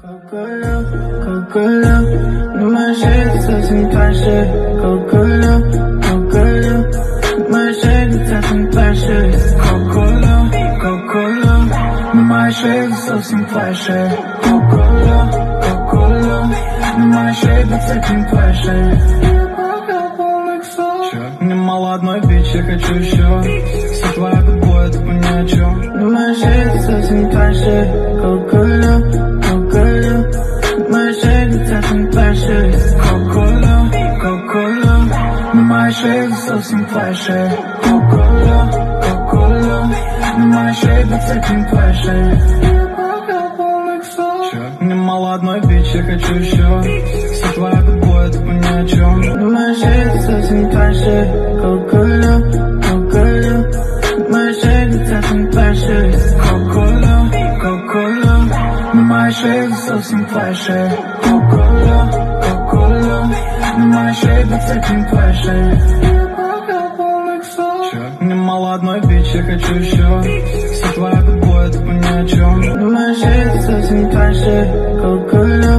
Кока-кола, на моей шее совсем твоя шея. Кока-кола, моя шея совсем твоя шея. Кока-кола, на моей шее совсем твоя шея. Кока-кола, на моей шее совсем твоя шея. Мне мало одной бич, я хочу еще. Все твоя губой, это ни о чем. На моей шее совсем твоя шея. Кока-кола, моя шея совсем твоя шея. Кока-кола, на моей шее совсем твоя шея. Кока-кола, на моей шее совсем твоя шея. Мне мало одной бич, я хочу еще. Все твоя губой, это ни о чем. На моей шее совсем твоя шея. Кока-кола, моя шея совсем твоя шея. Кока-кола, на моей шее совсем твоя шея. Кока-кола, на моей шее совсем твоя шея. Мне мало одной бич, я хочу еще. Все твоя губой, это ни о чем. На моей шее совсем твоя шея. Кока-кола,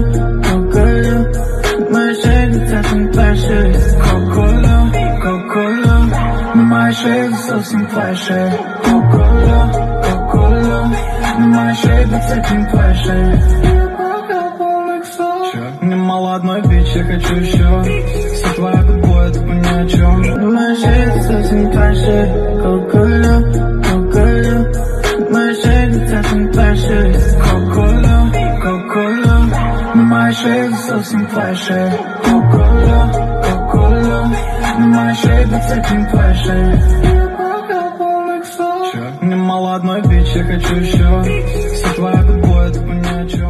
моя шея совсем твоя шея. Кока-кола, на моей шее совсем твоя шея. Кока-кола, на моей шее совсем твоя шея. Мне мало одной бич, я хочу еще. Все твоя губой, это ни о чем. На моей шее совсем твоя шея. Кока-кола, моя шея совсем твоя шея. Кока-кола, на моей шее совсем твоя шея. Кока-кола, на моей шее совсем твоя шея. Мне мало одной бич, я хочу еще. Все твоя губой, это ни о чем.